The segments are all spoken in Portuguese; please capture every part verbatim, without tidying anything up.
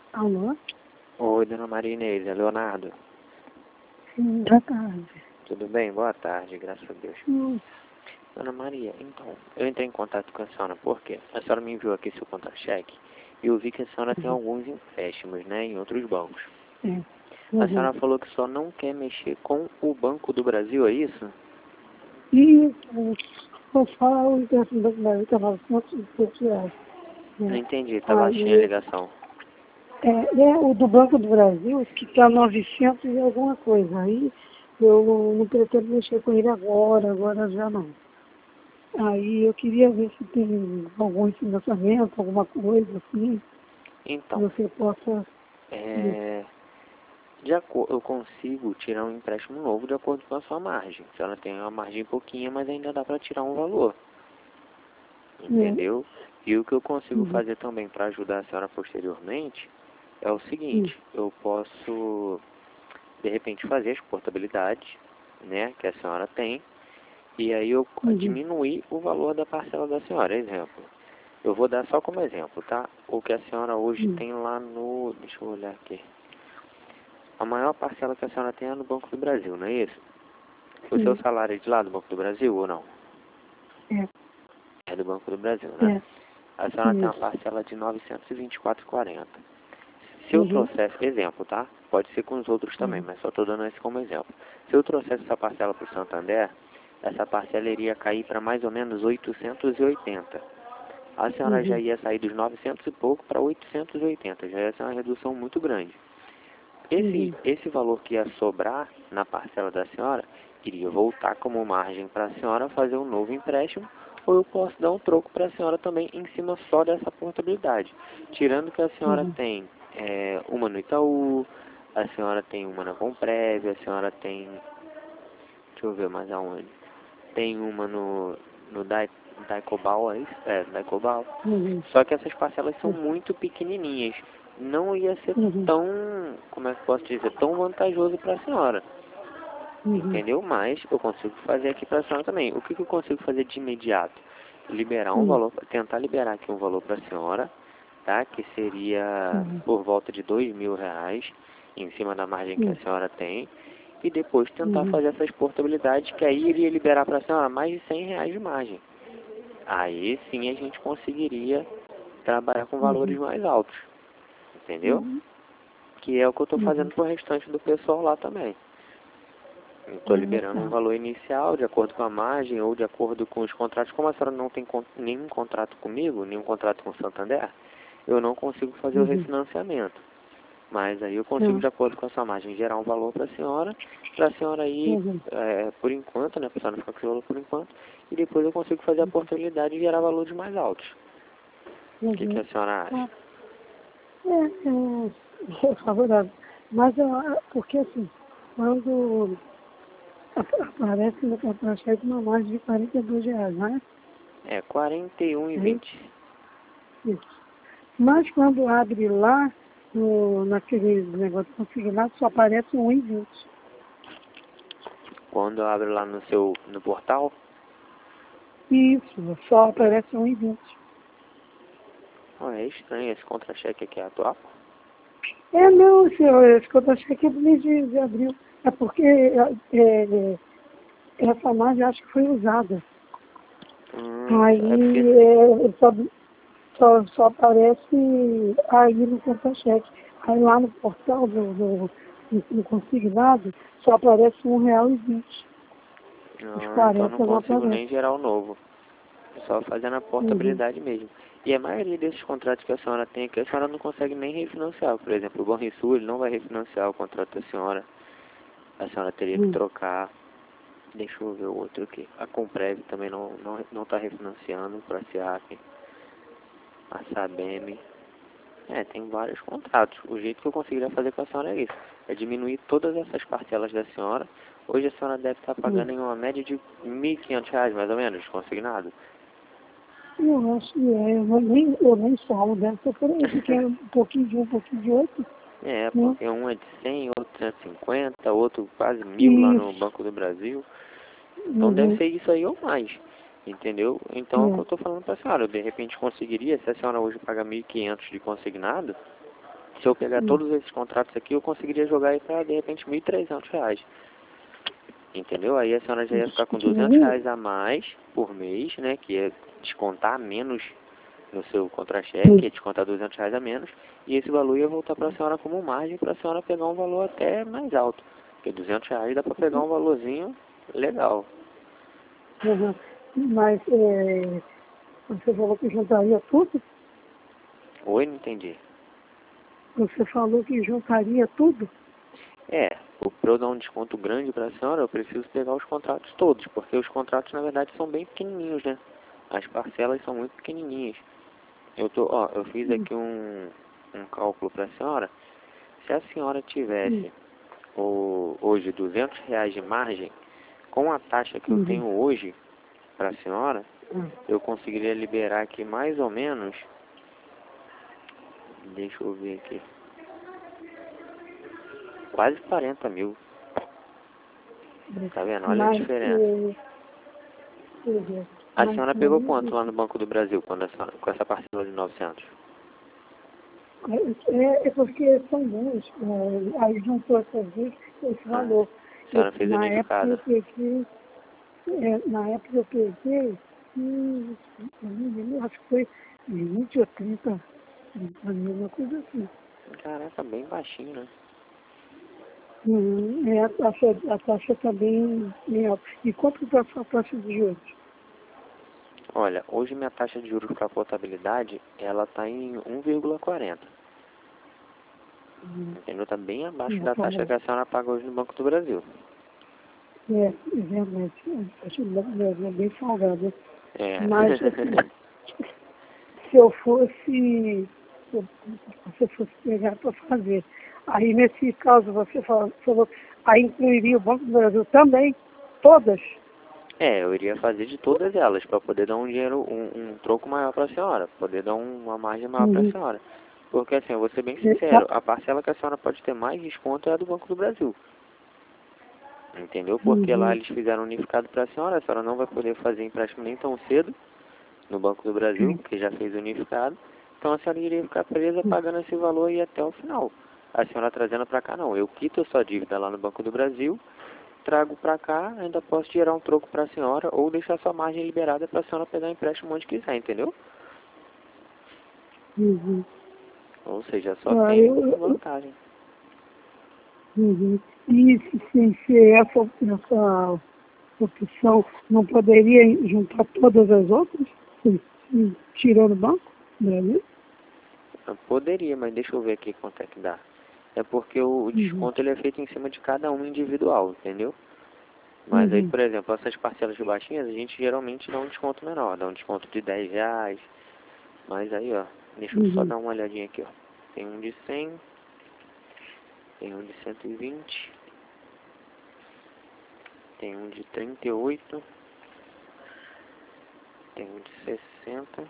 Alô? Oi, dona Maria Inês, é Leonardo. Sim, boa tarde. Tudo bem? Boa tarde, graças a Deus. Sim. Dona Maria, então, eu entrei em contato com a senhora porque a senhora me enviou aqui seu contra-cheque e eu vi que a senhora tem Uhum. alguns empréstimos, né, em outros bancos. É. A Uhum. senhora falou que só não quer mexer com o Banco do Brasil, é isso? E eu falo o ingresso do Brasil que é novecentos e poucos reais. Não Né? entendi, tá baixinha a Aí, ligação. é, é o do Banco do Brasil, que está novecentos e alguma coisa. Aí eu não pretendo mexer com ele agora, agora já não. Aí eu queria ver se tem algum financiamento, alguma coisa assim, que Então, você possa ver. é, de acordo, eu consigo tirar um empréstimo novo de acordo com a sua margem. A senhora tem uma margem pouquinha, mas ainda dá para tirar um valor. Né? Entendeu? E o que eu consigo Uhum. fazer também para ajudar a senhora posteriormente é o Uhum. seguinte, eu posso, de repente, fazer as portabilidades, né, que a senhora tem, e aí eu Uhum. diminuir o valor da parcela da senhora. Exemplo, eu vou dar só como exemplo, tá? O que a senhora hoje Uhum. tem lá no, deixa eu olhar aqui, a maior parcela que a senhora tem é no Banco do Brasil, não é isso? O seu Sim. salário é de lá do Banco do Brasil ou não? É. É do Banco do Brasil, né? É. A senhora tem uma Isso. parcela de novecentos e vinte e quatro reais e quarenta centavos. Se eu Uhum. trouxesse, exemplo, tá? Pode ser com os outros também, Uhum. mas só estou dando esse como exemplo. Se eu trouxesse essa parcela para o Santander, essa parcela iria cair para mais ou menos oitocentos e oitenta. A senhora já Uhum. ia sair dos novecentos e pouco para oitocentos e oitenta, já ia ser uma redução muito grande. Esse, Uhum. esse valor que ia sobrar na parcela da senhora, iria voltar como margem para a senhora fazer um novo empréstimo, ou eu posso dar um troco para a senhora também em cima só dessa portabilidade. Tirando que a senhora Uhum. tem é, uma no Itaú, a senhora tem uma na Comprev, a senhora tem, deixa eu ver mais aonde, tem uma no, no Dai, Daicobal, é isso? É, Daicobal. Uhum. Só que essas parcelas são muito pequenininhas. Não ia ser Uhum. tão, como é que posso dizer, tão vantajoso para a senhora. Uhum. Entendeu? Mas eu consigo fazer aqui para a senhora também. O que, que eu consigo fazer de imediato? Liberar um Uhum. valor, tentar liberar aqui um valor para a senhora, tá? Que seria Uhum. por volta de dois mil reais, em cima da margem que a Uhum. senhora tem. E depois tentar Uhum. fazer essas portabilidades, que aí iria liberar para a senhora mais de cem reais de margem. Aí sim a gente conseguiria trabalhar com valores Uhum. mais altos, entendeu? Uhum. Que é o que eu estou Uhum. fazendo pro restante do pessoal lá também. Estou Ah, liberando um tá. valor inicial de acordo com a margem ou de acordo com os contratos. Como a senhora não tem con nenhum contrato comigo, nenhum contrato com o Santander, eu não consigo fazer o Uhum. refinanciamento. Mas aí eu consigo, Tá. de acordo com a sua margem, gerar um valor para a senhora, para a senhora ir, Uhum. é, por enquanto, né, para a senhora ficar com esse valor por enquanto, e depois eu consigo fazer a portabilidade e gerar valores mais altos. O que, que Uhum. a senhora acha? Tá. É, é, é favorável. Mas eu, a- porque assim, quando ap- aparece no contra-cheque uma margem de quarenta e dois reais, não é? É quarenta e um e É isso? vinte. Isso. Mas quando abre lá, no, naquele negócio consignado, só aparece um e vinte. Quando eu abro lá no seu, no portal, Isso, só aparece um e vinte. ó, é estranho, esse contra-cheque aqui é atual. É, não, senhor, esse contra-cheque é do mês de, de abril. É porque é, é, essa margem acho que foi usada. Hum, é porque, Aí é, só, só, só aparece aí no contra-cheque. Aí lá no portal do, do, do, do consignado só aparece um real e vinte. Os ah, então não quarenta não consigo aparece. nem gerar o novo. É só fazendo a Uhum. portabilidade mesmo. E a maioria desses contratos que a senhora tem aqui, a senhora não consegue nem refinanciar. Por exemplo, o Banrisul, ele não vai refinanciar o contrato da senhora. A senhora teria que Uhum. trocar. Deixa eu ver o outro aqui. A Comprev também não não não está refinanciando para a SEAC, a Sabem. É, tem vários contratos. O jeito que eu conseguiria fazer com a senhora é isso. É diminuir todas essas parcelas da senhora. Hoje a senhora deve estar Uhum. pagando em uma média de mil e quinhentos reais, mais ou menos, consignado. Eu acho que é, eu nem, eu nem salvo, deve ser por aí, porque é um pouquinho de um, um pouquinho de outro, É, né? porque um é de cem, outro cento e cinquenta, outro quase mil lá no Isso. Banco do Brasil. Então deve Uhum. ser isso aí ou mais, entendeu? Então é o que É. eu estou falando para a senhora. Eu de repente conseguiria, se a senhora hoje paga mil e quinhentos de consignado, Se eu pegar Hum. todos esses contratos aqui, eu conseguiria jogar aí para, de repente, mil e trezentos reais. Entendeu? Aí a senhora já ia ficar com duzentos reais a mais por mês, né? Que é descontar menos no seu contra-cheque, ia descontar duzentos reais a menos. E esse valor ia voltar para a senhora como margem para a senhora pegar um valor até mais alto. Porque duzentos reais dá para pegar um valorzinho legal. Uhum. Mas é, você falou que juntaria tudo? Oi, não entendi. Você falou que juntaria tudo? É, para eu dar um desconto grande para a senhora, eu preciso pegar os contratos todos, porque os contratos, na verdade, são bem pequenininhos, né? As parcelas são muito pequenininhas. Eu tô, ó, eu fiz Hum. aqui um, um cálculo para a senhora. Se a senhora tivesse Hum. o, hoje duzentos reais de margem, com a taxa que eu Uhum. tenho hoje para a senhora, Hum. eu conseguiria liberar aqui mais ou menos, deixa eu ver aqui, quase quarenta mil. Tá vendo? Olha a Mas, diferença. é, é, A mas senhora pegou quanto aí, lá no Banco do Brasil quando a senhora, com essa parcela de novecentos? é, é porque são dois, é, aí juntou essas vezes esse Ah, valor. a Eu, senhora fez na época eu unificada. peguei, é, na época eu peguei, hum, eu não lembro, acho que foi vinte ou trinta, mil, uma coisa assim. Caraca, bem baixinho, né? Uhum, é, a taxa, a taxa está bem, bem alta. E quanto está a sua taxa de juros? Olha, hoje minha taxa de juros para portabilidade, ela tá em um vírgula quarenta. Uhum. Entendeu? Tá bem abaixo Não, da tá taxa bom. que a senhora paga hoje no Banco do Brasil. É, é verdade. A taxa é é bem salgada. É. Mas, assim, se eu fosse, se eu- você fosse pegar para fazer, aí nesse caso você falou, falou, aí incluiria o Banco do Brasil também, todas? É, eu iria fazer de todas elas, para poder dar um dinheiro, um, um troco maior para a senhora, poder dar um, uma margem maior para a Uhum. senhora. Porque assim, eu vou ser bem É, sincero, tá. a parcela que a senhora pode ter mais desconto é a do Banco do Brasil. Entendeu? Porque lá Uhum. eles fizeram unificado para a senhora, a senhora não vai poder fazer empréstimo nem tão cedo no Banco do Brasil, Sim. porque já fez unificado. Então a senhora iria ficar presa pagando esse valor aí até o final. A senhora trazendo para cá, não. Eu quito a sua dívida lá no Banco do Brasil, trago para cá, ainda posso tirar um troco para a senhora ou deixar sua margem liberada para a senhora pegar empréstimo onde quiser, entendeu? Uhum. Ou seja, só Ah, tem eu, eu- vantagem. uhum. E se, se, se essa, essa opção não poderia juntar todas as outras? Sim, sim, tirando o Banco do Brasil? Eu poderia, mas deixa eu ver aqui quanto é que dá. É porque o, o Uhum. desconto ele é feito em cima de cada um individual, entendeu? Mas aí, Uhum. por exemplo, essas parcelas de baixinhas, a gente geralmente dá um desconto menor, dá um desconto de dez reais. Mas aí, ó, deixa eu só Uhum. dar uma olhadinha aqui, ó. Tem um de cem, tem um de cento e vinte, tem um de trinta e oito, tem um de sessenta.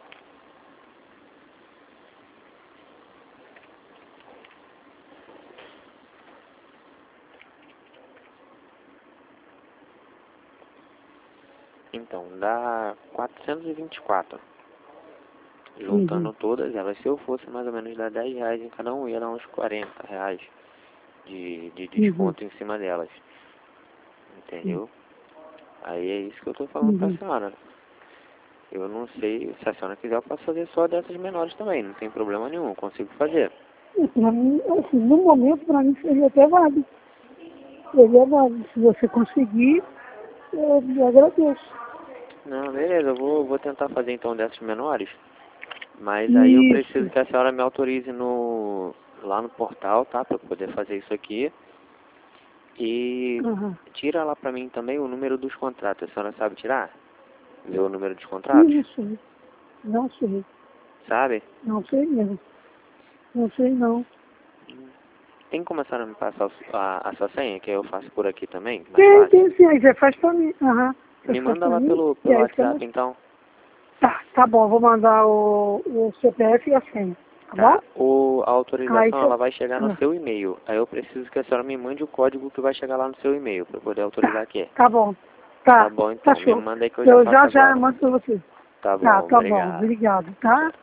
Então, dá quatrocentos e vinte e quatro. Uhum. Juntando todas elas, se eu fosse mais ou menos dar dez reais em cada um, ia dar uns quarenta reais de, de Uhum. desconto em cima delas. Uhum. Entendeu? Aí é isso que eu tô falando pra Uhum. senhora. Eu não sei, se a senhora quiser eu posso fazer só dessas menores também, não tem problema nenhum, eu consigo fazer. E para mim, assim, no momento, para mim seria até válido. Seria válido. Se você conseguir, eu me agradeço. Não, beleza, eu vou, vou tentar fazer então dessas menores, mas aí eu preciso Isso. que a senhora me autorize no, lá no portal, tá, pra eu poder fazer isso aqui. E Aham. tira lá pra mim também o número dos contratos, a senhora sabe tirar? Ver o número dos Ih, contratos? não sei. Não sei. Sabe? Não sei mesmo. Não sei não. Tem como a senhora me passar o- a, a sua senha, que eu faço por aqui também, mais Tem, fácil? tem sim. Aí você faz pra mim. Aham. Você Me faz manda pra lá mim. pelo, E pelo aí fica mais. WhatsApp então. Tá, tá bom. Vou mandar o, o C P F e a senha. Tá bom? Tá, o, a Aí autorização você. ela vai chegar no Ah, seu e-mail. Aí eu preciso que a senhora me mande o código que vai chegar lá no seu e-mail para poder autorizar tá. aqui. Tá bom. Tá Tá. bom Tá então, me show. manda aí que eu já Eu faço já já agora. mando pra você. Tá Tá, bom, tá bom. obrigado. Obrigado, tá? Tchau.